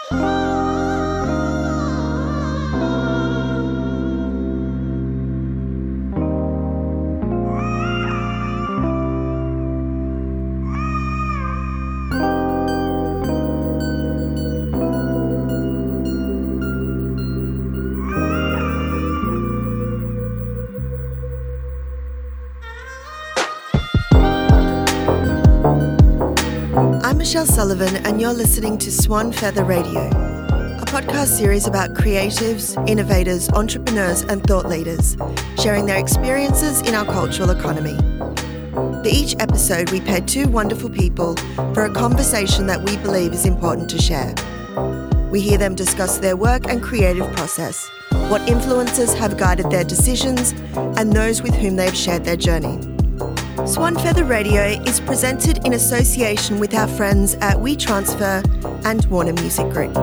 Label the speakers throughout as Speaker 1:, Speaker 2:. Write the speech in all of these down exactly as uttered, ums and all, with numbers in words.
Speaker 1: I'm Michelle Sullivan, and you're listening to Swan Feather Radio, a podcast series about creatives, innovators, entrepreneurs, and thought leaders sharing their experiences in our cultural economy. For each episode, we pair two wonderful people for a conversation that we believe is important to share. We hear them discuss their work and creative process, what influences have guided their decisions, and those with whom they've shared their journey. Swan Feather Radio is presented in association with our friends at WeTransfer and Warner Music Group.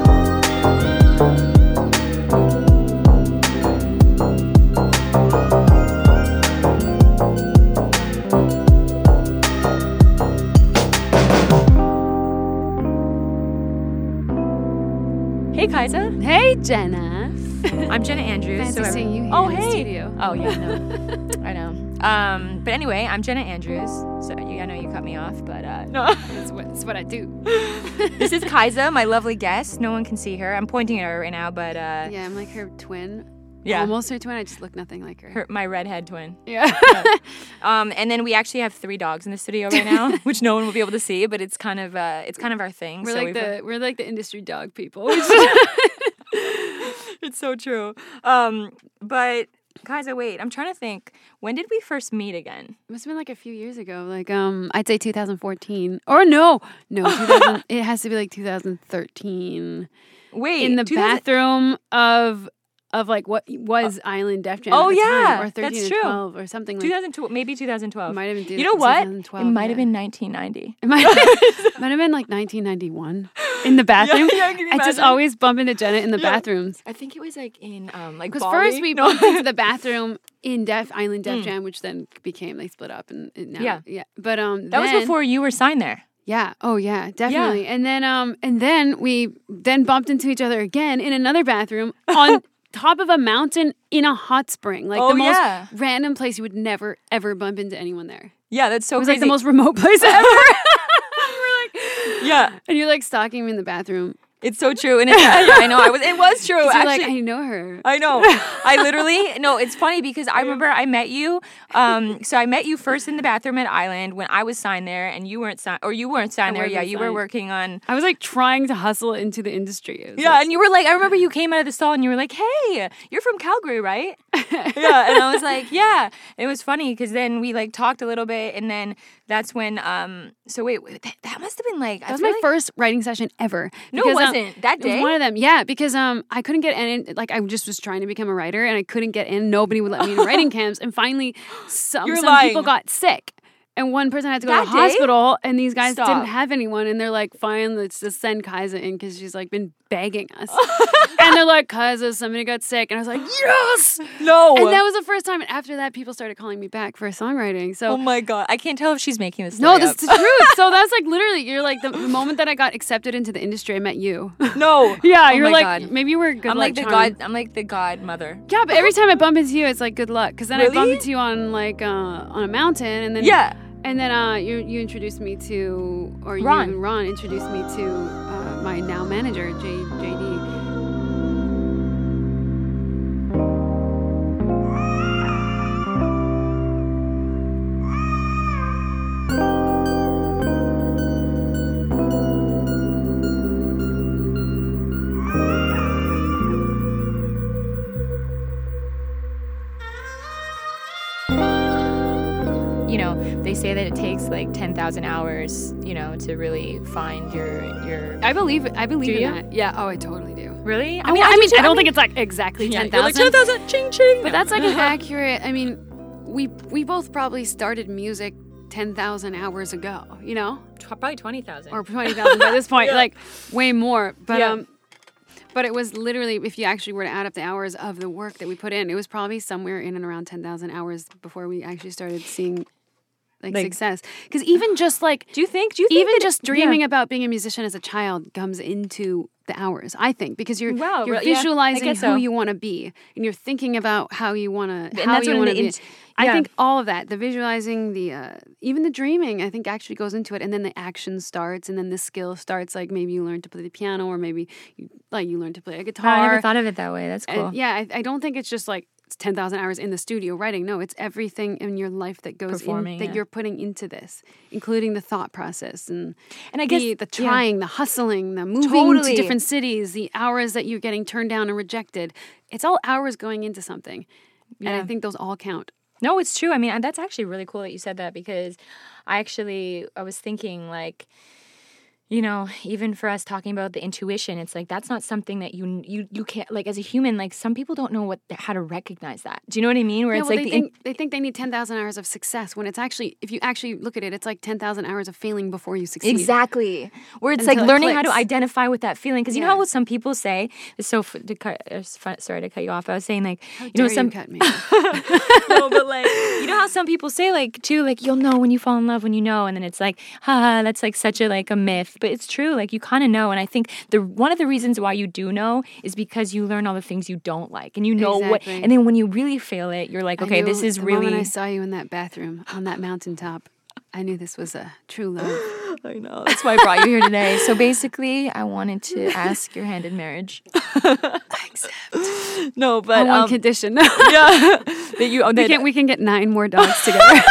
Speaker 2: Hey, Kaisa.
Speaker 3: Hey, Jenna.
Speaker 2: I'm Jenna Andrews.
Speaker 3: Fancy
Speaker 2: so every-
Speaker 3: seeing you here
Speaker 2: oh,
Speaker 3: in the
Speaker 2: hey.
Speaker 3: studio.
Speaker 2: Oh, yeah, no. I know. Um, but anyway, I'm Jenna Andrews. So you, I know you cut me off, but uh, no.
Speaker 3: That's what, that's what I do.
Speaker 2: This is Kaisa, my lovely guest. No one can see her. I'm pointing at her right now, but uh,
Speaker 3: Yeah, I'm like her twin.
Speaker 2: yeah,
Speaker 3: Almost her twin. I just look nothing like her.
Speaker 2: her, my redhead twin.
Speaker 3: Yeah.
Speaker 2: Um, and then we actually have three dogs in the studio right now, which no one will be able to see, but it's kind of uh, it's kind of our thing.
Speaker 3: We're
Speaker 2: so
Speaker 3: like
Speaker 2: we've-
Speaker 3: the we're like the industry dog people.
Speaker 2: It's so true. Um, but Kaisa, wait, I'm trying to think. When did we first meet again?
Speaker 3: It must have been like a few years ago. Like um, I'd say two thousand fourteen. Or no, no, two thousand. It has to be like two thousand thirteen.
Speaker 2: Wait,
Speaker 3: In the
Speaker 2: two thousand
Speaker 3: bathroom of of like what was Island Def Jam.
Speaker 2: Oh,
Speaker 3: at the
Speaker 2: yeah,
Speaker 3: time, or thirteen
Speaker 2: that's
Speaker 3: or
Speaker 2: true.
Speaker 3: twelve or something like.
Speaker 2: two thousand twelve, maybe two thousand twelve.
Speaker 3: It might have been.
Speaker 2: You know what? It
Speaker 3: twenty twelve,
Speaker 2: might have
Speaker 3: yeah.
Speaker 2: been nineteen ninety.
Speaker 3: It might, might have been like nineteen ninety-one in the bathroom.
Speaker 2: Yeah, yeah, can you
Speaker 3: I just
Speaker 2: imagine?
Speaker 3: always bump into Jenna in the
Speaker 2: Yeah.
Speaker 3: bathrooms.
Speaker 2: I think it was like in um like
Speaker 3: Because
Speaker 2: Bali.
Speaker 3: first we
Speaker 2: No.
Speaker 3: bumped into the bathroom in Def Island Def
Speaker 2: Mm.
Speaker 3: Jam, which then became they split up and, and now
Speaker 2: Yeah.
Speaker 3: yeah. But um
Speaker 2: That
Speaker 3: then,
Speaker 2: was before you were signed there.
Speaker 3: yeah oh yeah definitely and then um and then we then bumped into each other again in another bathroom on top of a mountain in a hot spring, like
Speaker 2: Oh,
Speaker 3: the most
Speaker 2: yeah.
Speaker 3: random place you would never ever bump into anyone there.
Speaker 2: Yeah, that's so
Speaker 3: It was
Speaker 2: crazy.
Speaker 3: like the most remote place ever. We're like,
Speaker 2: yeah,
Speaker 3: and you're like stalking me in the bathroom.
Speaker 2: it's so true. And it, yeah, I know. I was. It was true.
Speaker 3: You're
Speaker 2: Actually,
Speaker 3: like, I know her.
Speaker 2: I know. I literally no. It's funny because I remember I met you. Um, so I met you first in the bathroom at Island when I was signed there, and you weren't signed, or you weren't signed
Speaker 3: I
Speaker 2: there. Yeah,
Speaker 3: wasn't
Speaker 2: you were
Speaker 3: signed.
Speaker 2: working on.
Speaker 3: I was like trying to hustle into the industry. It was
Speaker 2: Yeah,
Speaker 3: like,
Speaker 2: and you were like, I remember you came out of the stall and you were like, "Hey, you're from Calgary, right?" Yeah, and I was like, "Yeah." It was funny because then we like talked a little bit, and then that's when. Um, so wait, wait that, that must have been like
Speaker 3: that
Speaker 2: I
Speaker 3: was
Speaker 2: feel
Speaker 3: my
Speaker 2: like,
Speaker 3: first writing session ever.
Speaker 2: No, it
Speaker 3: Because, um,
Speaker 2: wasn't that
Speaker 3: It was
Speaker 2: day.
Speaker 3: one of them, yeah, because um I couldn't get in. Like I just was trying to become a writer, and I couldn't get in. Nobody would let me in writing camps, and finally, some
Speaker 2: You're
Speaker 3: some
Speaker 2: lying.
Speaker 3: people got sick, and one person had to go
Speaker 2: That
Speaker 3: to the
Speaker 2: day?
Speaker 3: hospital, and these guys
Speaker 2: Stop.
Speaker 3: didn't have anyone, and they're like, "Fine, let's just send Kaisa in because she's like been begging us." And they're like, "Kaisa, somebody got sick," and I was like, "Yes!"
Speaker 2: no.
Speaker 3: And that was the first time. And after that, people started calling me back for songwriting. So
Speaker 2: oh my god, I can't tell if she's making this.
Speaker 3: no,
Speaker 2: story
Speaker 3: this
Speaker 2: up.
Speaker 3: is the truth. So that's like literally, you're like the, the moment that I got accepted into the industry, I met you.
Speaker 2: No.
Speaker 3: Yeah,
Speaker 2: Oh
Speaker 3: you're
Speaker 2: my
Speaker 3: like
Speaker 2: God.
Speaker 3: maybe you were a good
Speaker 2: I'm
Speaker 3: luck
Speaker 2: like the
Speaker 3: charm.
Speaker 2: god. I'm like the godmother.
Speaker 3: Yeah, but every time I bump into you, it's like good luck. Because then I bump
Speaker 2: Really?
Speaker 3: into you on like uh, on a mountain, and then
Speaker 2: Yeah.
Speaker 3: and then uh, you you introduced me to, or
Speaker 2: Ron.
Speaker 3: you and Ron introduced me to uh, my now manager, J JD.
Speaker 2: You know, they say that it takes like ten thousand hours, you know, to really find your your.
Speaker 3: I believe I believe
Speaker 2: Do
Speaker 3: in
Speaker 2: you?
Speaker 3: that. Yeah. Oh, I totally do.
Speaker 2: Really?
Speaker 3: I mean, I, mean,
Speaker 2: do
Speaker 3: I don't
Speaker 2: too.
Speaker 3: think it's like exactly
Speaker 2: Yeah,
Speaker 3: ten
Speaker 2: you're like
Speaker 3: thousand.
Speaker 2: ten thousand. Ching ching.
Speaker 3: But that's like an accurate. I mean, we we both probably started music ten thousand hours ago. You know,
Speaker 2: Probably twenty thousand.
Speaker 3: or twenty thousand by this point,
Speaker 2: Yeah.
Speaker 3: like way more. But
Speaker 2: Yeah.
Speaker 3: um, but it was literally, if you actually were to add up the hours of the work that we put in, it was probably somewhere in and around ten thousand hours before we actually started seeing like,
Speaker 2: Like-
Speaker 3: success. Because even just like
Speaker 2: Do you think? Do you think
Speaker 3: even
Speaker 2: that-
Speaker 3: just dreaming
Speaker 2: yeah.
Speaker 3: about being a musician as a child comes into the hours, I think, because you're
Speaker 2: Wow,
Speaker 3: you're
Speaker 2: re- yeah, I
Speaker 3: visualizing
Speaker 2: guess
Speaker 3: who
Speaker 2: so.
Speaker 3: you want to be, and you're thinking about how you want to
Speaker 2: And
Speaker 3: how
Speaker 2: that's
Speaker 3: you
Speaker 2: when
Speaker 3: want
Speaker 2: the
Speaker 3: to be.
Speaker 2: int-
Speaker 3: I
Speaker 2: yeah.
Speaker 3: think all of that, the visualizing, the uh, even the dreaming, I think actually goes into it, and then the action starts, and then the skill starts. Like maybe you learn to play the piano, or maybe you, like you learn to play a guitar.
Speaker 2: Wow, I never thought of it that way. That's cool.
Speaker 3: And yeah, I, I don't think it's just like it's ten thousand hours in the studio writing. No, it's everything in your life that goes in,
Speaker 2: Performing,
Speaker 3: that
Speaker 2: yeah.
Speaker 3: you're putting into this, including the thought process and
Speaker 2: And I guess
Speaker 3: the, the
Speaker 2: yeah.
Speaker 3: trying, the hustling, the moving
Speaker 2: Totally.
Speaker 3: to different cities, the hours that you're getting turned down and rejected. It's all hours going into something. And I
Speaker 2: Yeah.
Speaker 3: think those all count.
Speaker 2: No, it's true. I mean, and that's actually really cool that you said that because I actually I was thinking like, you know, even for us talking about the intuition, it's like that's not something that you you you can't like as a human. Like some people don't know what how to recognize that. Do you know what I mean? Where
Speaker 3: Yeah,
Speaker 2: it's
Speaker 3: well,
Speaker 2: like
Speaker 3: they
Speaker 2: the in-
Speaker 3: think they think they need ten thousand hours of success when it's actually, if you actually look at it, it's like ten thousand hours of failing before you succeed.
Speaker 2: exactly where it's
Speaker 3: Until
Speaker 2: like
Speaker 3: it
Speaker 2: learning how to
Speaker 3: clicks.
Speaker 2: identify with that feeling. Because you know
Speaker 3: Yeah.
Speaker 2: how some people say it's so f- to cut, uh, s- fu- sorry to cut you off. I was saying like
Speaker 3: How
Speaker 2: you know
Speaker 3: dare
Speaker 2: some
Speaker 3: you cut me?
Speaker 2: no, but like you know how some people say like too like you'll know when you fall in love when you know, and then it's like haha that's like such a like a myth, but it's true. Like you kind of know, and I think the one of the reasons why you do know is because you learn all the things you don't like, and you know what,
Speaker 3: Exactly.
Speaker 2: and then when you really feel it, you're like
Speaker 3: I
Speaker 2: okay,
Speaker 3: knew
Speaker 2: this is
Speaker 3: the
Speaker 2: really.
Speaker 3: moment I saw you in that bathroom on that mountaintop, I knew this was a true love.
Speaker 2: I know. That's why I brought you here today. So basically, I wanted to ask your hand in marriage.
Speaker 3: I accept.
Speaker 2: No, but
Speaker 3: On one
Speaker 2: um,
Speaker 3: condition.
Speaker 2: yeah, that you
Speaker 3: we
Speaker 2: that,
Speaker 3: can we can get nine more dogs together.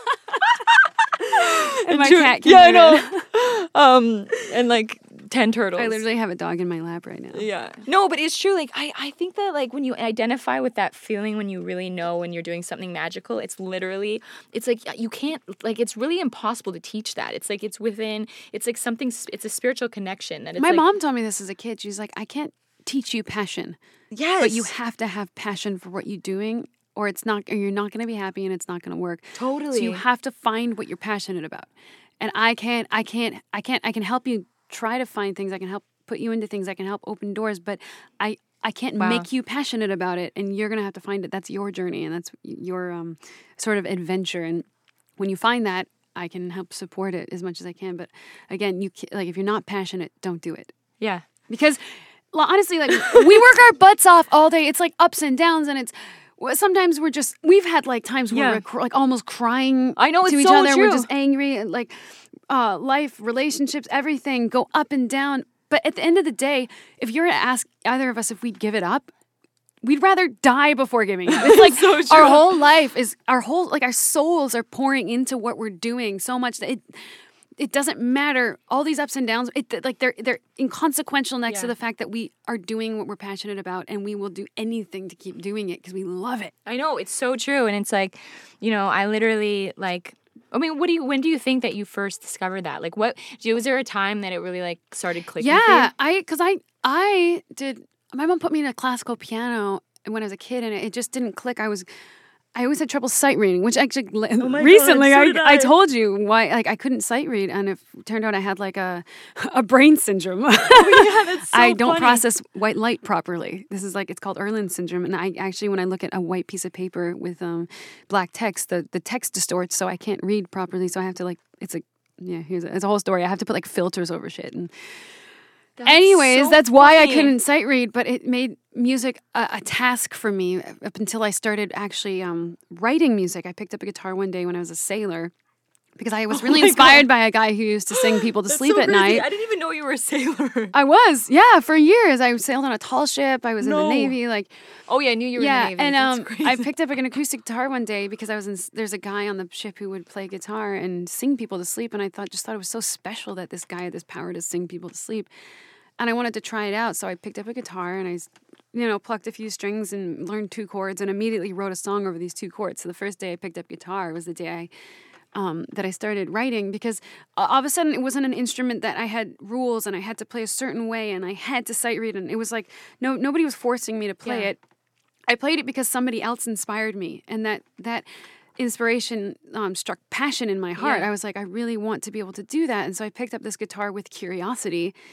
Speaker 3: And my
Speaker 2: True.
Speaker 3: cat can
Speaker 2: yeah, I
Speaker 3: live in.
Speaker 2: know. um, and like ten turtles.
Speaker 3: I literally have a dog in my lap right now.
Speaker 2: Yeah. No, but it's true. Like I, I think that like when you identify with that feeling when you really know when you're doing something magical, it's literally it's like you can't like it's really impossible to teach that. It's like it's within it's like something it's a spiritual connection that it's
Speaker 3: My
Speaker 2: like,
Speaker 3: mom told me this as a kid. She's like, I can't teach you passion,
Speaker 2: yes.
Speaker 3: but you have to have passion for what you're doing, or it's not, or you're not going to be happy and it's not going to work.
Speaker 2: Totally.
Speaker 3: So you have to find what you're passionate about. And I can't, I can't, I can't, I can help you try to find things. I can help put you into things. I can help open doors, but I, I can't
Speaker 2: Wow.
Speaker 3: make you passionate about it. And you're going to have to find it. That's your journey and that's your um, sort of adventure. And when you find that, I can help support it as much as I can. But again, you ca- like if you're not passionate, don't do it.
Speaker 2: Yeah.
Speaker 3: Because well, honestly, like we work our butts off all day. It's like ups and downs, and it's well, sometimes we're just we've had like times where
Speaker 2: Yeah.
Speaker 3: we're cr- like almost crying.
Speaker 2: I know,
Speaker 3: to
Speaker 2: it's
Speaker 3: each
Speaker 2: so
Speaker 3: other. We're
Speaker 2: true.
Speaker 3: just angry, and like uh, life, relationships, everything go up and down. But at the end of the day, if you were to ask either of us if we'd give it up, we'd rather die before giving it up. It's like
Speaker 2: So true.
Speaker 3: our whole life is our whole like our souls are pouring into what we're doing so much that it. It doesn't matter all these ups and downs. It like they're they're inconsequential next to
Speaker 2: Yeah.
Speaker 3: the fact that we are doing what we're passionate about, and we will do anything to keep doing it because we love it.
Speaker 2: I know, it's so true. And it's like, you know, I literally like I mean, what do you when do you think that you first discovered that? Like what was there a time that it really like started clicking? for
Speaker 3: Yeah,
Speaker 2: you?
Speaker 3: I because I I did. My mom put me in a classical piano when I was a kid, and it, it just didn't click. I was. I always had trouble sight reading, which actually
Speaker 2: Oh my God,
Speaker 3: recently
Speaker 2: so
Speaker 3: I,
Speaker 2: did
Speaker 3: I
Speaker 2: I.
Speaker 3: told you why like I couldn't sight read, and it turned out I had like a a brain syndrome.
Speaker 2: Oh, yeah, that's so
Speaker 3: I don't
Speaker 2: funny.
Speaker 3: process white light properly. This is like it's called Irlen syndrome, and I actually when I look at a white piece of paper with um black text, the the text distorts, so I can't read properly. So I have to like it's a yeah here's a, it's a whole story. I have to put like filters over shit and.
Speaker 2: That's
Speaker 3: Anyways,
Speaker 2: so
Speaker 3: that's why I
Speaker 2: funny.
Speaker 3: couldn't sight read, but it made music a, a task for me up until I started actually um, writing music. I picked up a guitar one day when I was a sailor because I was really
Speaker 2: my
Speaker 3: inspired by a guy who used to sing people to
Speaker 2: That's
Speaker 3: sleep
Speaker 2: so
Speaker 3: at
Speaker 2: crazy.
Speaker 3: night.
Speaker 2: I didn't even know you were a sailor.
Speaker 3: I was, yeah, for years. I sailed on a tall ship. I was in
Speaker 2: No.
Speaker 3: the Navy, like
Speaker 2: Oh yeah, I knew you were
Speaker 3: yeah.
Speaker 2: in the Navy.
Speaker 3: And
Speaker 2: That's
Speaker 3: um,
Speaker 2: crazy.
Speaker 3: I picked up like, an acoustic guitar one day because I was in. There's a guy on the ship who would play guitar and sing people to sleep, and I thought just thought it was so special that this guy had this power to sing people to sleep. And I wanted to try it out, so I picked up a guitar and I, you know, plucked a few strings and learned two chords and immediately wrote a song over these two chords. So the first day I picked up guitar was the day I, um, that I started writing because all of a sudden it wasn't an instrument that I had rules and I had to play a certain way and I had to sight read and it was like no nobody was forcing me to play
Speaker 2: Yeah.
Speaker 3: it. I played it because somebody else inspired me, and that that inspiration um, struck passion in my heart.
Speaker 2: Yeah.
Speaker 3: I was like, I really want to be able to do that, and so I picked up this guitar with curiosity.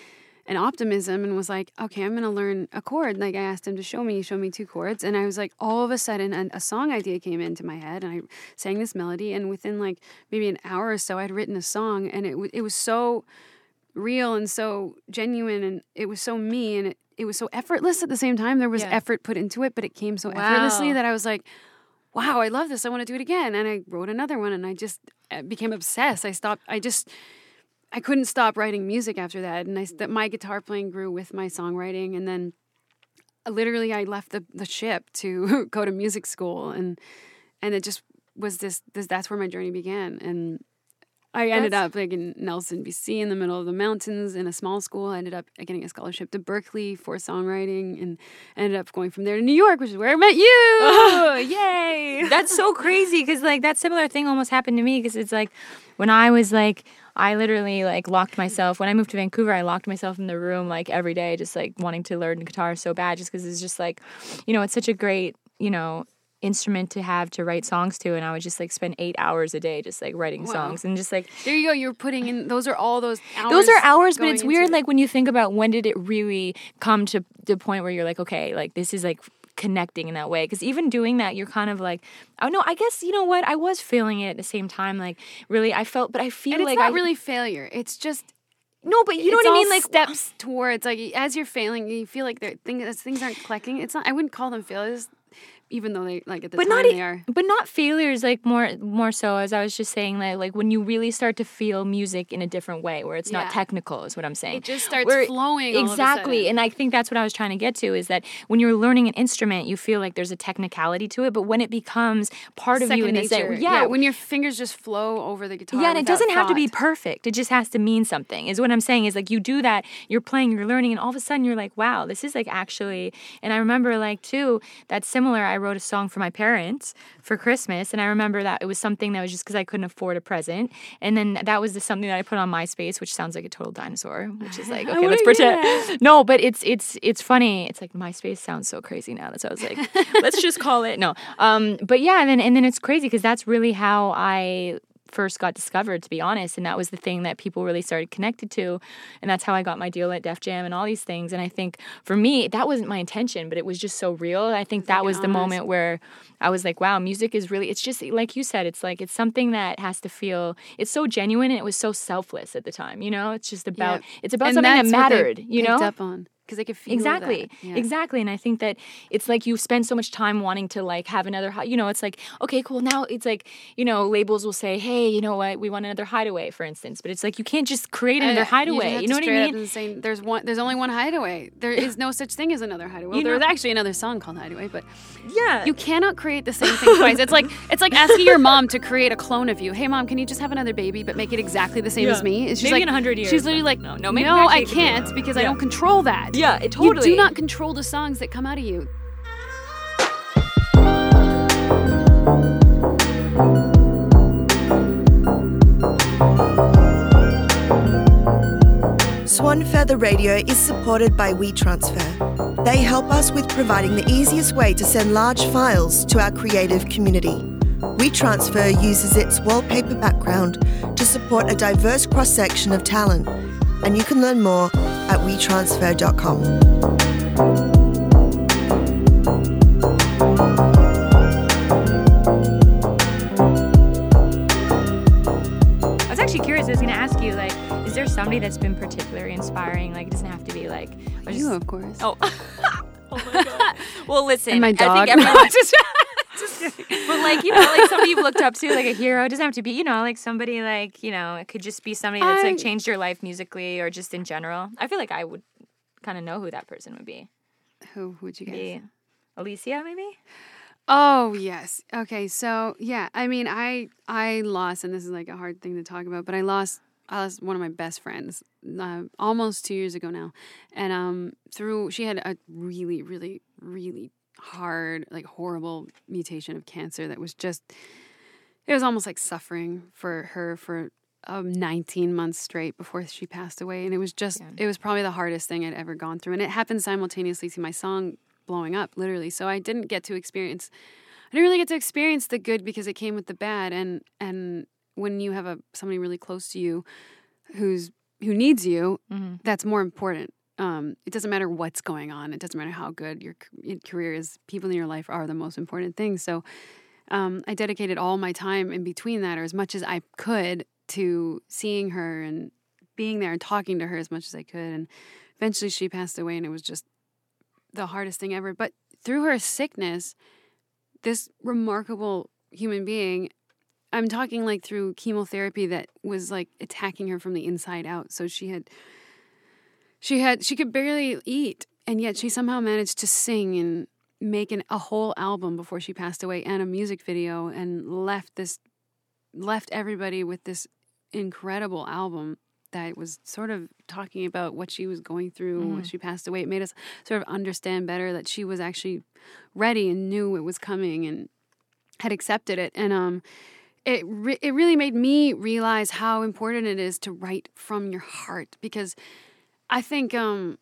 Speaker 3: and optimism and was like, okay, I'm going to learn a chord. Like I asked him to show me, he showed me two chords. And I was like, all of a sudden a, a song idea came into my head and I sang this melody. And within like maybe an hour or so, I'd written a song and it, w- it was so real and so genuine and it was so me and it, it was so effortless at the same time. There was
Speaker 2: Yeah.
Speaker 3: effort put into it, but it came so
Speaker 2: Wow.
Speaker 3: effortlessly that I was like, wow, I love this. I want to do it again. And I wrote another one and I just uh, became obsessed. I stopped, I just... I couldn't stop writing music after that, and I that my guitar playing grew with my songwriting, and then uh, literally I left the, the ship to go to music school, and and it just was this, this that's where my journey began, and I ended
Speaker 2: That's-
Speaker 3: up like in Nelson, B C, in the middle of the mountains in a small school. I ended up getting a scholarship to Berkeley for songwriting, and ended up going from there to New York, which is where I met you.
Speaker 2: Oh, yay! That's so crazy because like that similar thing almost happened to me because it's like when I was like. I literally like locked myself when I moved to Vancouver. I locked myself in the room like every day, just like wanting to learn guitar so bad, just because it's just like, you know, it's such a great, you know, instrument to have to write songs to, and I would just like spend eight hours a day just like writing
Speaker 3: Wow.
Speaker 2: songs and just like
Speaker 3: There you go. You're putting in. Those are all those hours.
Speaker 2: those are hours, but
Speaker 3: going
Speaker 2: it's
Speaker 3: into
Speaker 2: weird
Speaker 3: it.
Speaker 2: like when you think about when did it really come to the point where you're like, okay, like this is like connecting in that way, because even doing that you're kind of like, oh no, I guess you know what, I was feeling it at the same time, like really I felt, but I feel
Speaker 3: And it's
Speaker 2: like
Speaker 3: not
Speaker 2: I
Speaker 3: really failure. It's just
Speaker 2: no, but you know
Speaker 3: it's
Speaker 2: what I
Speaker 3: all
Speaker 2: mean, like
Speaker 3: steps towards like as you're failing, you feel like they're things things aren't clicking. It's not. I wouldn't call them failures, even though they like at the
Speaker 2: but
Speaker 3: time
Speaker 2: not e-
Speaker 3: they are.
Speaker 2: but not failures, like more more so as I was just saying, like like when you really start to feel music in a different way where it's
Speaker 3: Yeah.
Speaker 2: not technical is what I'm saying.
Speaker 3: It just starts
Speaker 2: Where-
Speaker 3: flowing. all of a
Speaker 2: exactly,
Speaker 3: sudden.
Speaker 2: and I think that's what I was trying to get to is that when you're learning an instrument you feel like there's a technicality to it, but when it becomes part of you
Speaker 3: Second
Speaker 2: in the
Speaker 3: nature.
Speaker 2: same yeah,
Speaker 3: when your fingers just flow over the guitar.
Speaker 2: yeah, and it
Speaker 3: without
Speaker 2: doesn't have to be
Speaker 3: thought.
Speaker 2: perfect. It just has to mean something. Is what I'm saying is like you do that, you're playing, you're learning, and all of a sudden you're like, wow, this is like actually. And I remember like too that's similar. I wrote a song for my parents for Christmas, and I remember that it was something that was just because I couldn't afford a present, and then that was the something that I put on MySpace, which sounds like a total dinosaur, which is like
Speaker 3: I
Speaker 2: okay,
Speaker 3: wanna
Speaker 2: let's
Speaker 3: hear
Speaker 2: pretend.
Speaker 3: that.
Speaker 2: No, but it's it's it's funny. It's like MySpace sounds so crazy now. That's why I was like, let's just call it no. Um, but yeah, and then and then it's crazy because that's really how I first got discovered, to be honest, and that was the thing that people really started connected to, and that's how I got my deal at Def Jam and all these things. And I think for me that wasn't my intention, but it was just so real. I think that
Speaker 3: like
Speaker 2: was
Speaker 3: an
Speaker 2: the
Speaker 3: honest-
Speaker 2: moment where I was like, wow, music is really, it's just like you said, it's like it's something that has to feel, it's so genuine, and it was so selfless at the time, you know. It's just about
Speaker 3: Yeah.
Speaker 2: it's about
Speaker 3: And
Speaker 2: something that
Speaker 3: that's what they
Speaker 2: mattered, you
Speaker 3: picked
Speaker 2: know.
Speaker 3: up on because they could feel
Speaker 2: Exactly.
Speaker 3: that. Yeah.
Speaker 2: Exactly. And I think that it's like you spend so much time wanting to like have another, hi- you know, it's like, okay, cool. Now it's like, you know, labels will say, hey, you know what, we want another Hideaway, for instance. But it's like, you can't just create another
Speaker 3: Uh,
Speaker 2: Hideaway.
Speaker 3: You,
Speaker 2: You, know what I
Speaker 3: straight
Speaker 2: mean?
Speaker 3: Up and say, there's one. There's only one Hideaway. There is no such thing as another Hideaway.
Speaker 2: You
Speaker 3: There's
Speaker 2: know-
Speaker 3: actually another song called Hideaway, but
Speaker 2: Yeah.
Speaker 3: you cannot create the same thing twice. It's like it's like asking your mom to create a clone of you. Hey, mom, can you just have another baby but make it exactly the same
Speaker 2: Yeah.
Speaker 3: as me? And she's
Speaker 2: Maybe
Speaker 3: like,
Speaker 2: in a hundred years,
Speaker 3: She's literally
Speaker 2: but
Speaker 3: like,
Speaker 2: no,
Speaker 3: no,
Speaker 2: no, maybe
Speaker 3: no,
Speaker 2: actually
Speaker 3: I
Speaker 2: it could be
Speaker 3: can't
Speaker 2: that.
Speaker 3: because I
Speaker 2: Yeah.
Speaker 3: don't control that.
Speaker 2: Yeah, it totally.
Speaker 3: You do not control the songs that come out of you.
Speaker 1: Swan Feather Radio is supported by WeTransfer. They help us with providing the easiest way to send large files to our creative community. WeTransfer uses its wallpaper background to support a diverse cross-section of talent, and you can learn more at we transfer dot com.
Speaker 2: I was actually curious. I was going to ask you, like, is there somebody that's been particularly inspiring? Like, it doesn't have to be like. I was
Speaker 3: You,
Speaker 2: just-
Speaker 3: of course.
Speaker 2: Oh. Oh my god. Well, listen.
Speaker 3: And my
Speaker 2: I
Speaker 3: dog.
Speaker 2: think
Speaker 3: No,
Speaker 2: everyone,
Speaker 3: just-
Speaker 2: but like, you know, like somebody you've looked up to, like a hero. It doesn't have to be, you know, like somebody like, you know, it could just be somebody that's
Speaker 3: I-
Speaker 2: like changed your life musically or just in general. I feel like I would kind of know who that person would be.
Speaker 3: Who would you guess?
Speaker 2: Be Alicia, maybe?
Speaker 3: Oh yes. Okay. So yeah, I mean, I I lost, and this is like a hard thing to talk about, but I lost I lost one of my best friends uh, almost two years ago now, and um through she had a really really really hard like horrible mutation of cancer that was just it was almost like suffering for her for um, nineteen months straight before she passed away, and it was just
Speaker 2: Yeah.
Speaker 3: it was probably the hardest thing I'd ever gone through, and it happened simultaneously to my song blowing up, literally. So I didn't get to experience, I didn't really get to experience the good because it came with the bad. And and when you have a somebody really close to you who's who needs you,
Speaker 2: Mm-hmm.
Speaker 3: that's more important. Um, it doesn't matter what's going on. It doesn't matter how good your c- career is. People in your life are the most important thing. So um, I dedicated all my time in between that, or as much as I could, to seeing her and being there and talking to her as much as I could. And eventually she passed away, and it was just the hardest thing ever. But through her sickness, this remarkable human being, I'm talking like through chemotherapy that was like attacking her from the inside out. So she had, she had, she could barely eat, and yet she somehow managed to sing and make an, a whole album before she passed away, and a music video, and left this, left everybody with this incredible album that was sort of talking about what she was going through
Speaker 2: Mm-hmm.
Speaker 3: when she passed away. It made us sort of understand better that she was actually ready and knew it was coming and had accepted it. And um, it re- it really made me realize how important it is to write from your heart, because I think um,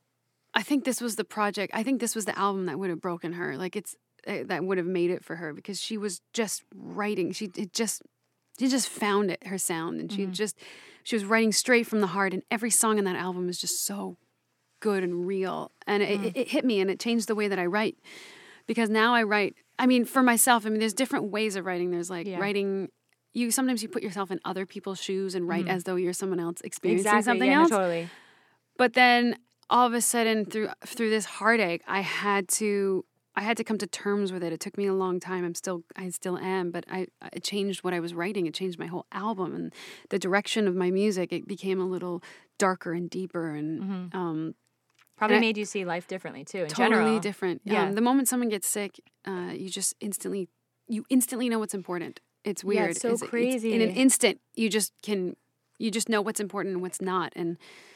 Speaker 3: I think this was the project. I think this was the album that would have broken her. Like it's uh, that would have made it for her, because she was just writing. She it just she just found it, her sound, and she
Speaker 2: Mm-hmm.
Speaker 3: just she was writing straight from the heart. And every song in that album is just so good and real. And
Speaker 2: Mm-hmm.
Speaker 3: it, it, it hit me, and it changed the way that I write, because now I write. I mean, for myself. I mean, there's different ways of writing. There's like
Speaker 2: Yeah.
Speaker 3: writing. You sometimes you put yourself in other people's shoes and write as though you're someone else experiencing
Speaker 2: Exactly.
Speaker 3: something
Speaker 2: yeah, no,
Speaker 3: else.
Speaker 2: totally.
Speaker 3: But then all of a sudden, through through this heartache, I had to I had to come to terms with it. It took me a long time. I'm still I still am, but I it changed what I was writing. It changed my whole album and the direction of my music. It became a little darker and deeper, and
Speaker 2: Mm-hmm.
Speaker 3: um,
Speaker 2: Probably
Speaker 3: And I-
Speaker 2: made you see life differently too. In
Speaker 3: totally
Speaker 2: general.
Speaker 3: different.
Speaker 2: Yeah.
Speaker 3: Um, the moment someone gets sick, uh, you just instantly you instantly know what's important. It's
Speaker 2: Yeah,
Speaker 3: weird.
Speaker 2: it's so crazy.
Speaker 3: in an instant, you just can you just know what's important and what's not, and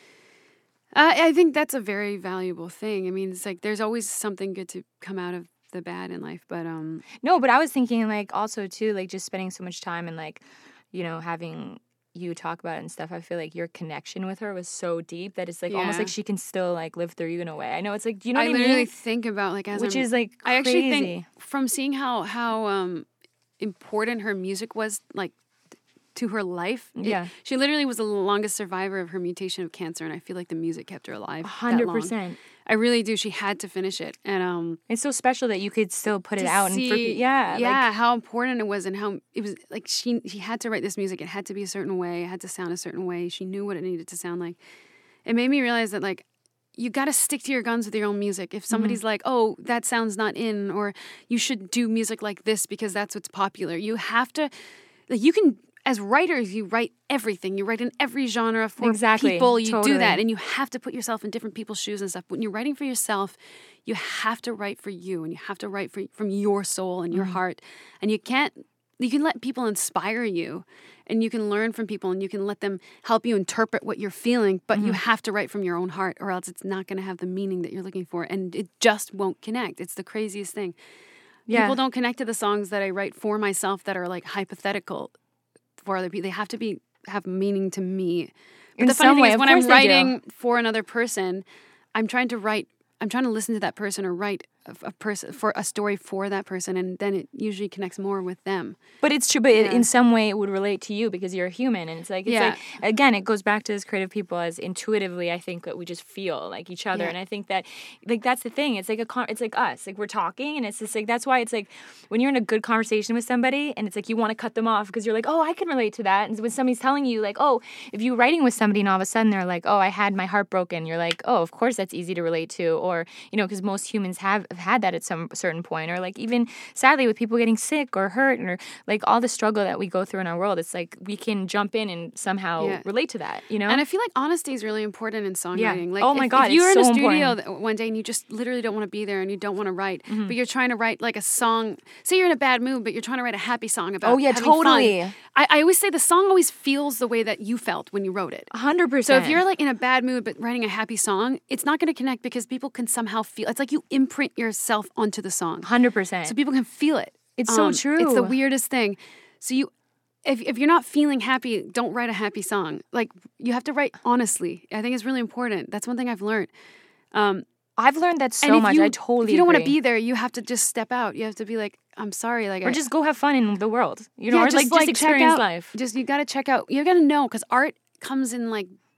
Speaker 3: I, I think that's a very valuable thing. I mean, it's like there's always something good to come out of the bad in life, but um,
Speaker 2: No, but I was thinking like also too, like just spending so much time and like, you know, having you talk about it and stuff. I feel like your connection with her was so deep that it's like almost
Speaker 3: Yeah.
Speaker 2: like she can still like live through you in a way. I know it's like, do you know
Speaker 3: I
Speaker 2: what I
Speaker 3: literally
Speaker 2: mean?
Speaker 3: think about like as
Speaker 2: Which
Speaker 3: I'm,
Speaker 2: is like crazy.
Speaker 3: I actually think from seeing how how um important her music was like to her life. it-
Speaker 2: Yeah.
Speaker 3: she literally was the longest survivor of her mutation of cancer, and I feel like the music kept her alive.
Speaker 2: A
Speaker 3: that
Speaker 2: hundred
Speaker 3: long.
Speaker 2: percent.
Speaker 3: I really do. She had to finish it, and um,
Speaker 2: It's so special that you could still put it
Speaker 3: to
Speaker 2: out and for,
Speaker 3: see-
Speaker 2: yeah,
Speaker 3: yeah,
Speaker 2: like,
Speaker 3: how important it was, and how it was like she she had to write this music. It had to be a certain way. It had to sound a certain way. She knew what it needed to sound like. It made me realize that like you got to stick to your guns with your own music. If somebody's
Speaker 2: Mm-hmm.
Speaker 3: like, "Oh, that sounds not in," or "You should do music like this because that's what's popular," you have to. Like you can, as writers, you write everything. You write in every genre for
Speaker 2: Exactly,
Speaker 3: people. You
Speaker 2: totally.
Speaker 3: do that, and you have to put yourself in different people's shoes and stuff. When you're writing for yourself, you have to write for you, and you have to write for, from your soul and your heart. And you can't. You can let people inspire you, and you can learn from people, and you can let them help you interpret what you're feeling. But you have to write from your own heart, or else it's not going to have the meaning that you're looking for, and it just won't connect. It's the craziest thing.
Speaker 2: Yeah.
Speaker 3: People don't connect to the songs that I write for myself that are like hypothetical for other people. They have to be have meaning to me. But
Speaker 2: In
Speaker 3: the funny
Speaker 2: some
Speaker 3: thing
Speaker 2: way,
Speaker 3: is
Speaker 2: of
Speaker 3: when I'm
Speaker 2: course they do.
Speaker 3: writing for another person, I'm trying to write I'm trying to listen to that person or write a, a person for a story for that person, and then it usually connects more with them.
Speaker 2: But it's true, but it,
Speaker 3: Yeah.
Speaker 2: in some way it would relate to you because you're a human, and it's like it's
Speaker 3: Yeah.
Speaker 2: like again, it goes back to this creative people as intuitively. I think that we just feel like each other,
Speaker 3: Yeah.
Speaker 2: and I think that like that's the thing. It's like a con- it's like us, like we're talking, and it's just like that's why it's like when you're in a good conversation with somebody, and it's like you want to cut them off because you're like, oh, I can relate to that, and when somebody's telling you like, oh, if you're writing with somebody, and all of a sudden they're like, oh, I had my heart broken, you're like, oh, of course that's easy to relate to, or you know, because most humans have, have had that at some certain point, or like even sadly with people getting sick or hurt, or like all the struggle that we go through in our world, it's like we can jump in and somehow
Speaker 3: Yeah.
Speaker 2: relate to that, you know?
Speaker 3: And I feel like honesty is really important in songwriting. Like
Speaker 2: Oh my
Speaker 3: if,
Speaker 2: God,
Speaker 3: if you're
Speaker 2: it's
Speaker 3: in
Speaker 2: so
Speaker 3: a studio
Speaker 2: important.
Speaker 3: th- one day and you just literally don't want to be there and you don't want to write,
Speaker 2: Mm-hmm.
Speaker 3: but you're trying to write like a song. Say you're in a bad mood, but you're trying to write a happy song about.
Speaker 2: Oh, yeah,
Speaker 3: having
Speaker 2: totally.
Speaker 3: fun. I, I always say the song always feels the way that you felt when you wrote it.
Speaker 2: one hundred
Speaker 3: So
Speaker 2: percent.
Speaker 3: if you're like in a bad mood but writing a happy song, it's not going to connect because people can somehow feel. It's like you imprint yourself onto the song,
Speaker 2: one hundred percent.
Speaker 3: so people can feel it.
Speaker 2: It's so
Speaker 3: It's the
Speaker 2: true.
Speaker 3: weirdest thing. So you, if if you're not feeling happy, don't write a happy song. Like you have to write honestly. I think it's really important. That's one thing I've learned. Um,
Speaker 2: I've learned that so
Speaker 3: and if
Speaker 2: much.
Speaker 3: you,
Speaker 2: I totally
Speaker 3: If you don't want to
Speaker 2: agree.
Speaker 3: be there, you have to just step out. You have to be like, I'm sorry, like
Speaker 2: Or
Speaker 3: I,
Speaker 2: just go have fun in the world, you know,
Speaker 3: yeah,
Speaker 2: or like just
Speaker 3: check
Speaker 2: experience
Speaker 3: out,
Speaker 2: life.
Speaker 3: Just you got to check out. You got to know because art comes in like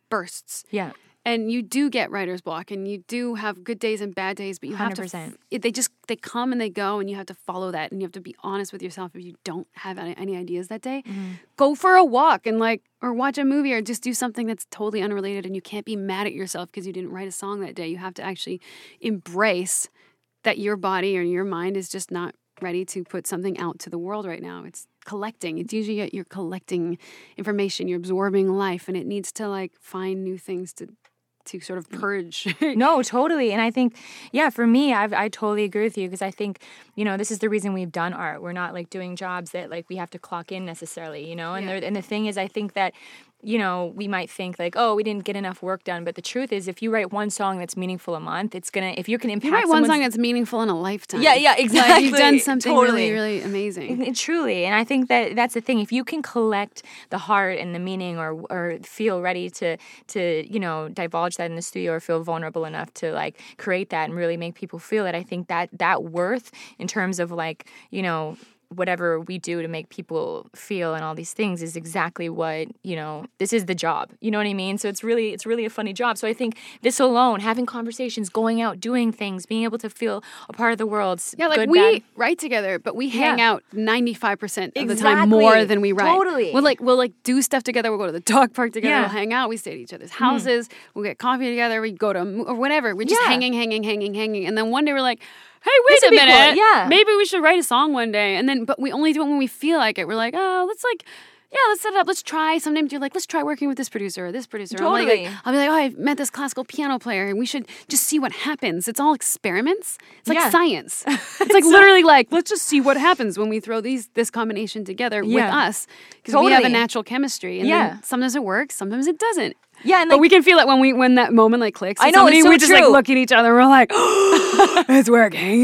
Speaker 3: bursts.
Speaker 2: Yeah.
Speaker 3: And you do get writer's block, and you do have good days and bad days, but you have
Speaker 2: one hundred percent.
Speaker 3: to, they just, they come and they go, and you have to follow that, and you have to be honest with yourself. If you don't have any, any ideas that day, mm-hmm. go for a walk and like, or watch a movie, or just do something that's totally unrelated, and you can't be mad at yourself because you didn't write a song that day. You have to actually embrace that your body or your mind is just not ready to put something out to the world right now. It's collecting. It's usually you're collecting information, you're absorbing life, and it needs to like find new things to to sort of purge.
Speaker 2: No, totally. And I think, yeah, for me, I've, I totally agree with you because I think, you know, this is the reason we've done art. We're not like doing jobs that like we have to clock in necessarily, you know? And, yeah. and the thing is, I think that, you know, we might think like, oh, we didn't get enough work done. But the truth is, if you write one song that's meaningful a month, it's going to, if you can impact
Speaker 3: You write one song that's meaningful in a lifetime.
Speaker 2: Yeah, yeah, exactly.
Speaker 3: Like, you've done something
Speaker 2: totally.
Speaker 3: really, really amazing.
Speaker 2: It, truly. And I think that that's the thing. If you can collect the heart and the meaning or or feel ready to, to you know, divulge that in the studio or feel vulnerable enough to like create that and really make people feel it, I think that that worth in terms of like, you know, whatever we do to make people feel and all these things is exactly what, you know, this is the job. You know what I mean? So it's really, it's really a funny job. So I think this alone, having conversations, going out, doing things, being able to feel a part of the world.
Speaker 3: Yeah, like
Speaker 2: good,
Speaker 3: we
Speaker 2: bad.
Speaker 3: write together, but we hang
Speaker 2: yeah.
Speaker 3: out ninety-five percent of
Speaker 2: exactly.
Speaker 3: the time more than we write.
Speaker 2: Totally.
Speaker 3: We'll like, we'll like do stuff together. We'll go to the dog park together.
Speaker 2: Yeah.
Speaker 3: We'll hang out. We stay at each other's houses. Mm-hmm. We'll get coffee together. We go to, or whatever. We're just
Speaker 2: yeah.
Speaker 3: hanging, hanging, hanging, hanging. And then one day we're like, hey, wait
Speaker 2: this
Speaker 3: a minute.
Speaker 2: Cool. Yeah.
Speaker 3: Maybe we should write a song one day. And then, but we only do it when we feel like it. We're like, oh, let's like, yeah, let's set it up. Let's try. Sometimes you're like, let's try working with this producer or this producer.
Speaker 2: Totally.
Speaker 3: Like, I'll be like, oh, I met this classical piano player and we should just see what happens. It's all experiments. It's like
Speaker 2: yeah.
Speaker 3: science. It's like literally like, let's just see what happens when we throw these this combination together
Speaker 2: yeah.
Speaker 3: with us. Because
Speaker 2: totally.
Speaker 3: we have a natural chemistry. And
Speaker 2: yeah.
Speaker 3: then sometimes it works, sometimes it doesn't.
Speaker 2: Yeah, and
Speaker 3: but
Speaker 2: like,
Speaker 3: we can feel it when we when that moment like clicks.
Speaker 2: I know,
Speaker 3: somebody,
Speaker 2: it's so
Speaker 3: we just
Speaker 2: true.
Speaker 3: like look at each other and we're like, oh, it's working.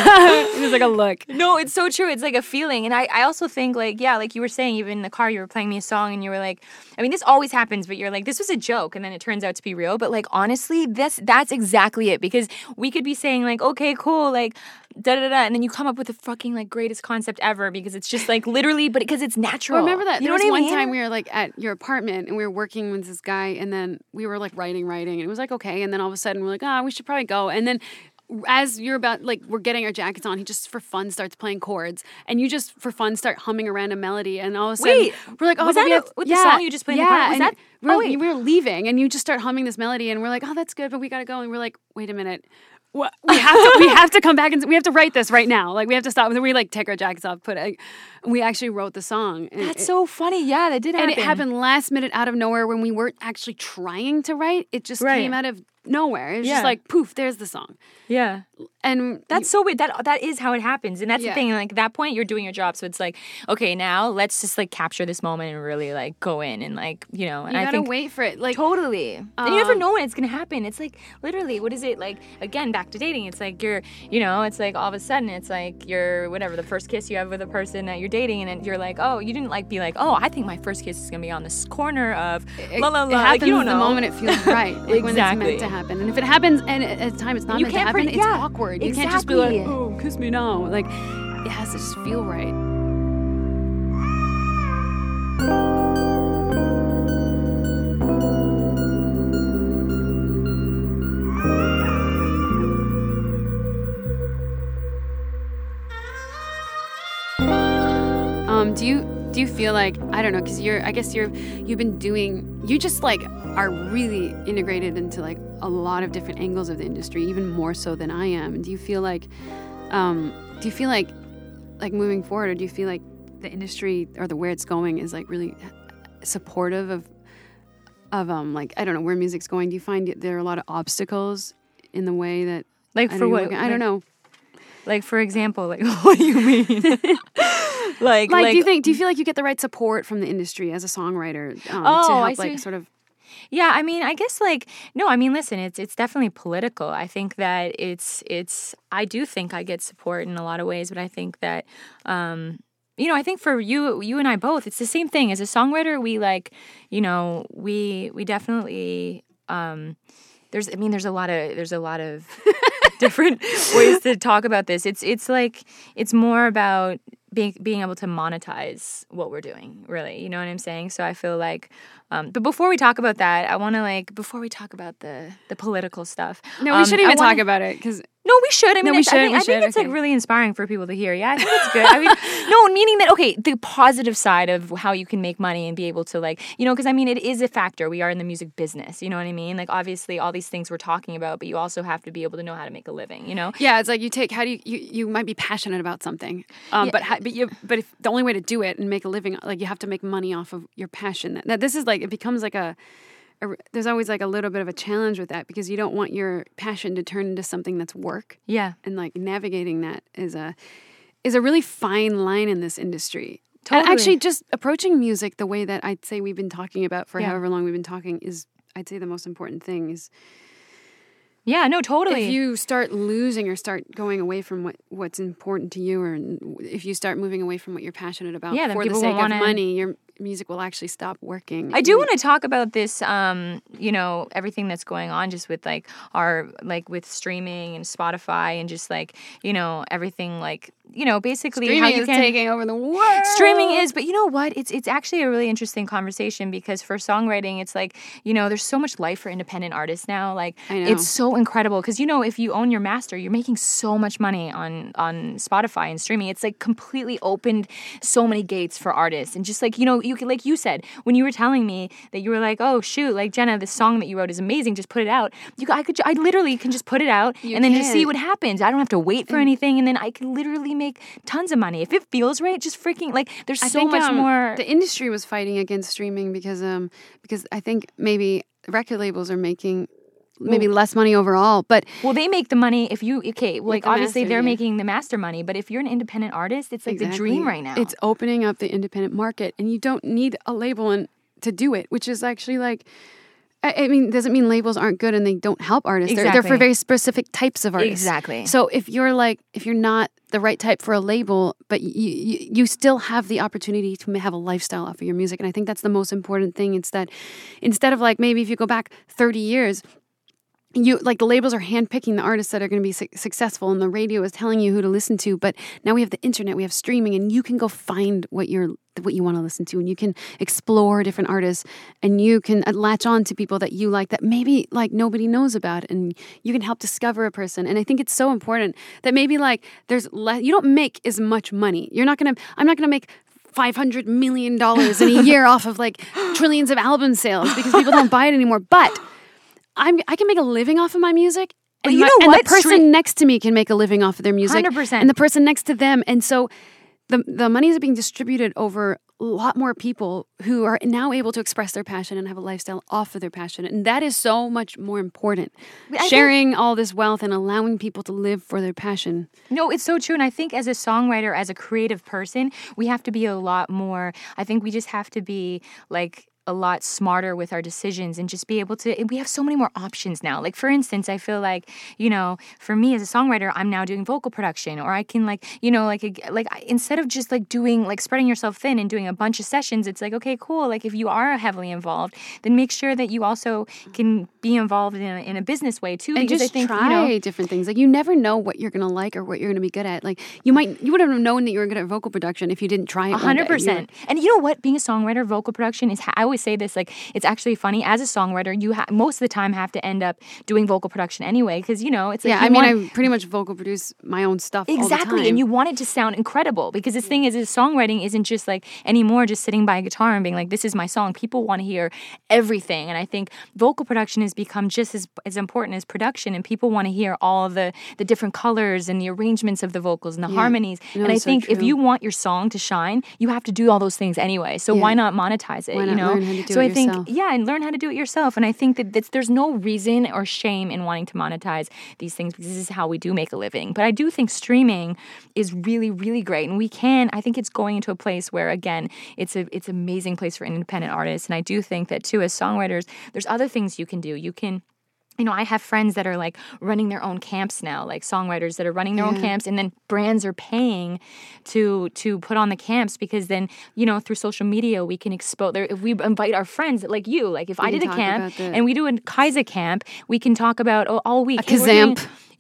Speaker 3: It's like a look.
Speaker 2: No, it's so true. It's like a feeling. And I, I also think like, yeah, like you were saying, even in the car, you were playing me a song and you were like, I mean, this always happens, but you're like, this was a joke. And then it turns out to be real. But like, honestly, that's, that's exactly it. Because we could be saying like, okay, cool, like, da da da, and then you come up with the fucking like greatest concept ever because it's just like literally, but because it's natural.
Speaker 3: Well, remember that
Speaker 2: you
Speaker 3: there
Speaker 2: know
Speaker 3: was
Speaker 2: what I
Speaker 3: one
Speaker 2: mean?
Speaker 3: time we were like at your apartment and we were working with this guy, and then we were like writing, writing, and it was like okay, and then all of a sudden we're like, ah, oh, we should probably go, and then. As you're about, like, we're getting our jackets on, he just for fun starts playing chords, and you just for fun start humming a random melody, and all of a sudden
Speaker 2: Wait,
Speaker 3: we're like, oh,
Speaker 2: was
Speaker 3: but
Speaker 2: that
Speaker 3: we have,
Speaker 2: with
Speaker 3: yeah,
Speaker 2: the song you just played in
Speaker 3: yeah,
Speaker 2: the car? Was
Speaker 3: and
Speaker 2: that?
Speaker 3: We're,
Speaker 2: Oh, wait.
Speaker 3: we were leaving, and you just start humming this melody, and we're like, oh, that's good, but we gotta go, and we're like, wait a minute. What? We have to. We have to come back and we have to write this right now. Like we have to stop. We like take our jackets off, put it. We actually wrote the song. And
Speaker 2: That's
Speaker 3: it,
Speaker 2: so funny. Yeah, that did happen.
Speaker 3: And it happened last minute out of nowhere when we weren't actually trying to write. It just
Speaker 2: right.
Speaker 3: came out of nowhere. It was
Speaker 2: yeah.
Speaker 3: just like poof, there's the song.
Speaker 2: Yeah.
Speaker 3: And
Speaker 2: that's so weird. That that is how it happens. And that's
Speaker 3: yeah.
Speaker 2: the thing. Like at that point you're doing your job. So it's like, okay, now let's just like capture this moment and really like go in and like, you know, and
Speaker 3: you
Speaker 2: I
Speaker 3: gotta
Speaker 2: think
Speaker 3: wait for it. Like
Speaker 2: totally.
Speaker 3: Um,
Speaker 2: and you never know when it's gonna happen. It's like literally, what is it like again, back to dating. It's like you're you know, it's like all of a sudden it's like you're whatever, the first kiss you have with a person that you're dating, and then you're like, oh, you didn't like be like, oh, I think my first kiss is gonna be on this corner of la la la.
Speaker 3: It happens
Speaker 2: like, you don't
Speaker 3: the
Speaker 2: know.
Speaker 3: moment it feels right. Like
Speaker 2: exactly.
Speaker 3: when it's meant to happen. And if it happens and at the time it's not
Speaker 2: you
Speaker 3: meant to
Speaker 2: can't
Speaker 3: happen,
Speaker 2: pre-
Speaker 3: it's
Speaker 2: yeah,
Speaker 3: awkward. You
Speaker 2: exactly.
Speaker 3: can't just be like, oh, kiss me now. Like it has to just feel right. Um, do you do you feel like I don't know because you're I guess you're you've been doing you just like are really integrated into like a lot of different angles of the industry, even more so than I am. And do you feel like um, do you feel like like moving forward, or do you feel like the industry or the where it's going is like really supportive of of um like I don't know where music's going? Do you find there are a lot of obstacles in the way that
Speaker 2: like
Speaker 3: I
Speaker 2: for what?
Speaker 3: Working, I don't know.
Speaker 2: Like for example, like what do you mean? Like,
Speaker 3: like,
Speaker 2: like,
Speaker 3: do you think? Do you feel like you get the right support from the industry as a songwriter um,
Speaker 2: oh,
Speaker 3: to help,
Speaker 2: I see.
Speaker 3: like, sort of?
Speaker 2: Yeah, I mean, I guess like no, I mean, listen, it's it's definitely political. I think that it's it's. I do think I get support in a lot of ways, but I think that. Um, You know, I think for you, you and I both, it's the same thing. As a songwriter, we like, you know, we we definitely. Um, there's, I mean, there's a lot of there's a lot of different ways to talk about this. It's it's like it's more about being being able to monetize what we're doing, really. You know what I'm saying? So I feel like, um, but before we talk about that, I want to like, before we talk about the, the political stuff.
Speaker 3: No, we
Speaker 2: um,
Speaker 3: shouldn't even
Speaker 2: wanna,
Speaker 3: talk about it because...
Speaker 2: No, we should. I mean,
Speaker 3: no, we
Speaker 2: it's,
Speaker 3: should,
Speaker 2: I think,
Speaker 3: we
Speaker 2: I think
Speaker 3: should,
Speaker 2: it's
Speaker 3: okay.
Speaker 2: like really inspiring for people to hear. Yeah, I think it's good. I mean, no, meaning that, okay, the positive side of how you can make money and be able to like, you know, because I mean, it is a factor. We are in the music business. You know what I mean? Like, obviously, all these things we're talking about, but you also have to be able to know how to make a living, you know?
Speaker 3: Yeah, it's like you take, how do you, you, you might be passionate about something, um,
Speaker 2: Yeah.
Speaker 3: but ha, but you, but if the only way to do it and make a living, like you have to make money off of your passion. That this is like, it becomes like a, a, there's always like a little bit of a challenge with that because you don't want your passion to turn into something that's work.
Speaker 2: Yeah.
Speaker 3: And like navigating that is a, is a really fine line in this industry.
Speaker 2: Totally.
Speaker 3: And actually just approaching music the way that I'd say we've been talking about for
Speaker 2: Yeah.
Speaker 3: however long we've been talking is, I'd say the most important thing is
Speaker 2: Yeah, no, totally.
Speaker 3: if you start losing or start going away from what, what's important to you, or if you start moving away from what you're passionate about
Speaker 2: Yeah, then
Speaker 3: for the
Speaker 2: people
Speaker 3: sake
Speaker 2: won't
Speaker 3: of
Speaker 2: wanna-
Speaker 3: money, your music will actually stop working.
Speaker 2: I do want to talk about this, um, you know, everything that's going on just with like our, like with streaming and Spotify and just like, you know, everything like, you know, basically how
Speaker 3: Streaming
Speaker 2: you
Speaker 3: is
Speaker 2: can.
Speaker 3: taking over the world.
Speaker 2: Streaming is, but you know what? It's it's actually a really interesting conversation because for songwriting, it's like, you know, there's so much life for independent artists now. Like,
Speaker 3: I know.
Speaker 2: it's so incredible because, you know, if you own your master, you're making so much money on, on Spotify and streaming. It's like completely opened so many gates for artists. And just like, you know, you could, like you said, when you were telling me that you were like, oh, shoot, like, Jenna, this song that you wrote is amazing. Just put it out. You, I could, I literally can just put it out
Speaker 3: You
Speaker 2: and then just see
Speaker 3: can.
Speaker 2: what happens. I don't have to wait for anything. And then I can literally make tons of money. If it feels right, just freaking, like, there's
Speaker 3: I
Speaker 2: so
Speaker 3: think,
Speaker 2: much
Speaker 3: um,
Speaker 2: more.
Speaker 3: The industry was fighting against streaming because um because I think maybe record labels are making maybe less money overall, but
Speaker 2: Well, they make the money if you, okay, like,
Speaker 3: the
Speaker 2: obviously
Speaker 3: master,
Speaker 2: they're
Speaker 3: yeah.
Speaker 2: making the master money, but if you're an independent artist, it's like the dream right now.
Speaker 3: It's opening up the independent market, and you don't need a label and to do it, which is actually like. I I mean, doesn't mean labels aren't good and they don't help artists. They're, they're
Speaker 2: Exactly.
Speaker 3: for very specific types of artists.
Speaker 2: Exactly.
Speaker 3: So if you're like, if you're not the right type for a label, but you, you you still have the opportunity to have a lifestyle off of your music, and I think that's the most important thing. It's that instead of like maybe if you go back thirty years. You like the labels are handpicking the artists that are going to be su- successful, and the radio is telling you who to listen to. But now we have the internet, we have streaming, and you can go find what you're what you want to listen to, and you can explore different artists, and you can uh, latch on to people that you like that maybe like nobody knows about, and you can help discover a person. And I think it's so important that maybe like there's less. You don't make as much money. You're not gonna. I'm not gonna make five hundred million dollars in a year off of like trillions of album sales because people don't buy it anymore. But I'm, I can make a living off of my music.
Speaker 2: But
Speaker 3: And,
Speaker 2: you
Speaker 3: my,
Speaker 2: know
Speaker 3: and
Speaker 2: what?
Speaker 3: the person
Speaker 2: Stre-
Speaker 3: next to me can make a living off of their music.
Speaker 2: one hundred percent.
Speaker 3: And the person next to them. And so the the money is being distributed over a lot more people who are now able to express their passion and have a lifestyle off of their passion. And that is so much more important.
Speaker 2: I think-
Speaker 3: Sharing all this wealth and allowing people to live for their passion.
Speaker 2: No, it's so true. And I think as a songwriter, as a creative person, we have to be a lot more, I think we just have to be like, a lot smarter with our decisions and just be able to, we have so many more options now. Like, for instance, I feel like, you know, for me as a songwriter, I'm now doing vocal production, or I can like, you know, like, like instead of just like doing, like spreading yourself thin and doing a bunch of sessions, it's like, okay, cool. Like if you are heavily involved, then make sure that you also can be involved in a, in a business way too.
Speaker 3: And
Speaker 2: Because
Speaker 3: just
Speaker 2: I think,
Speaker 3: try
Speaker 2: you know,
Speaker 3: different things. Like you never know what you're going to like or what you're going to be good at. Like you might, you wouldn't have known that you were good at vocal production if you didn't try it.
Speaker 2: A hundred percent. And you know what? Being a songwriter, vocal production is. I always say this. Like, it's actually funny. As a songwriter, you ha- most of the time have to end up doing vocal production anyway, because you know it's like
Speaker 3: Yeah,
Speaker 2: you
Speaker 3: I mean,
Speaker 2: want-
Speaker 3: I pretty much vocal produce my own stuff. all the
Speaker 2: Exactly,
Speaker 3: time.
Speaker 2: and you want it to sound incredible because this thing is, is songwriting isn't just like anymore just sitting by a guitar and being like, this is my song. People want to hear everything, and I think vocal production has become just as as important as production, and people want to hear all of the the different colors and the arrangements of the vocals and the
Speaker 3: Yeah.
Speaker 2: harmonies.
Speaker 3: No,
Speaker 2: and I
Speaker 3: it's so
Speaker 2: think if
Speaker 3: true.
Speaker 2: you want your song to shine, you have to do all those things anyway. So
Speaker 3: Yeah.
Speaker 2: why not monetize it?
Speaker 3: Why
Speaker 2: you
Speaker 3: not
Speaker 2: know,
Speaker 3: learn how to do
Speaker 2: so
Speaker 3: it
Speaker 2: I think
Speaker 3: yourself?
Speaker 2: yeah, and learn how to do it yourself. And I think that that's, there's no reason or shame in wanting to monetize these things because this is how we do make a living. But I do think streaming is really, really great, and we can. I think it's going into a place where, again, it's a it's an amazing place for independent artists. And I do think that too, as songwriters, there's other things you can do. You can. You know, I have friends that are like running their own camps now, like songwriters that are running their own
Speaker 3: Yeah.
Speaker 2: camps, and then brands are paying to to put on the camps because then, you know, through social media we can expose. If we invite our friends, like you, like if I
Speaker 3: can
Speaker 2: did a
Speaker 3: talk
Speaker 2: camp
Speaker 3: about the-
Speaker 2: and we do a Kaiser camp, we can talk about oh, all week.
Speaker 3: A
Speaker 2: "Hey, we're doing-"
Speaker 3: Kazamp.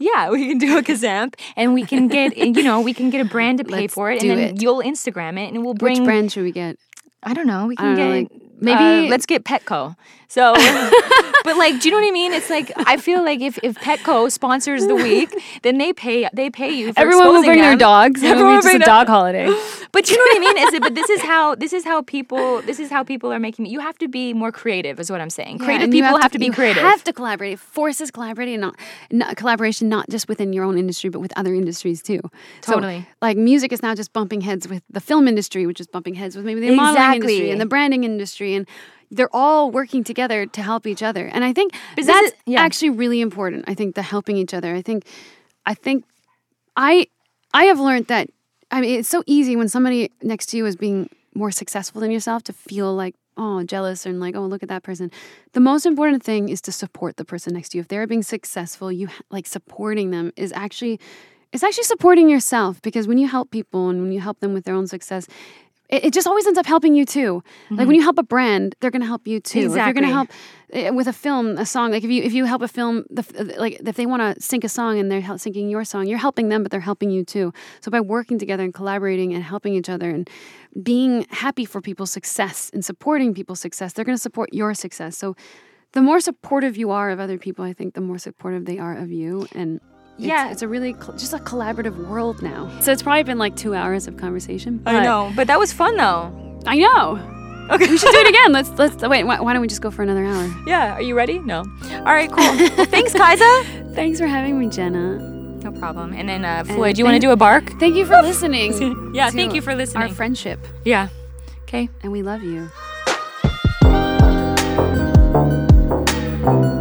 Speaker 2: Yeah, we can do a Kazamp, and we can get, you know, we can get a brand to pay
Speaker 3: Let's
Speaker 2: for it,
Speaker 3: do
Speaker 2: and then
Speaker 3: it.
Speaker 2: you'll Instagram it, and we'll bring.
Speaker 3: Which brand should we get?
Speaker 2: I don't know. We
Speaker 3: I
Speaker 2: can
Speaker 3: don't
Speaker 2: get
Speaker 3: know, like, maybe
Speaker 2: uh, let's get Petco. So, but like, do you know what I mean? It's like I feel like if, if Petco sponsors the week, then they pay they pay you. For
Speaker 3: Everyone will
Speaker 2: exposing
Speaker 3: bring their
Speaker 2: them.
Speaker 3: dogs. It'll
Speaker 2: Everyone
Speaker 3: be
Speaker 2: will
Speaker 3: just a
Speaker 2: bring
Speaker 3: dog holiday.
Speaker 2: But you know what I mean? Is it? But this is how this is how people this is how people are making. You have to be more creative, is what I'm saying.
Speaker 3: Yeah,
Speaker 2: Creative
Speaker 3: and you
Speaker 2: people have to, be
Speaker 3: you
Speaker 2: creative.
Speaker 3: have to collaborate. It forces collaborating, not, not collaboration, not just within your own industry, but with other industries too.
Speaker 2: Totally.
Speaker 3: So, like music is now just bumping heads with the film industry, which is bumping heads with maybe the modeling industry
Speaker 2: Exactly.
Speaker 3: and the branding industry, and they're all working together to help each other. And I think
Speaker 2: Business
Speaker 3: that's
Speaker 2: is- yeah.
Speaker 3: actually really important. I think the helping each other. I think, I think, I, I have learned that. I mean, it's so easy when somebody next to you is being more successful than yourself to feel like, oh, jealous and like, oh, look at that person. The most important thing is to support the person next to you. If they're being successful, you like supporting them is actually, it's actually supporting yourself, because when you help people and when you help them with their own success, it, it just always ends up helping you too. Mm-hmm. Like when you help a brand, they're going to help you too.
Speaker 2: Exactly.
Speaker 3: If you're going to help uh, with a film, a song, like if you if you help a film, the, like if they want to sync a song and they're hel- syncing your song, you're helping them, but they're helping you too. So by working together and collaborating and helping each other and being happy for people's success and supporting people's success, they're going to support your success. So the more supportive you are of other people, I think the more supportive they are of you. And it's,
Speaker 2: Yeah.
Speaker 3: it's a really cl- just a collaborative world now. So it's probably been like two hours of conversation.
Speaker 2: I know, but that was fun though.
Speaker 3: I know. Okay, we should do it again. Let's let's wait. Why, why don't we just go for another hour?
Speaker 2: Yeah, are you ready? No. All right, cool. Well, thanks, Kaisa.
Speaker 3: Thanks for having me, Jenna.
Speaker 2: No problem. And then uh,
Speaker 3: And
Speaker 2: Floyd, do you want to
Speaker 3: thank-
Speaker 2: do a bark?
Speaker 3: Thank you for listening.
Speaker 2: Yeah,
Speaker 3: to
Speaker 2: thank you for listening.
Speaker 3: Our friendship,
Speaker 2: Yeah. Okay.
Speaker 3: and we love you.